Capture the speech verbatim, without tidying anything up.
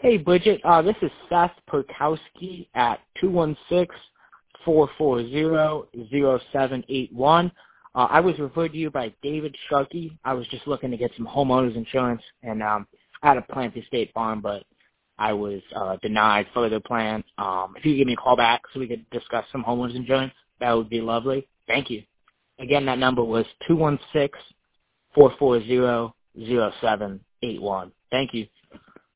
Hey, Bridget. Uh, this is Seth Perkowski at two one six, four four zero, zero seven eight one. Uh, I was referred to you by David Sharkey. I was just looking to get some homeowners insurance, and um, I had a plan through State Farm, but I was uh, denied further plan. Um, if you could give me a call back so we could discuss some homeowners insurance, that would be lovely. Thank you. Again, that number was two one six, four four zero, zero seven eight one. Thank you.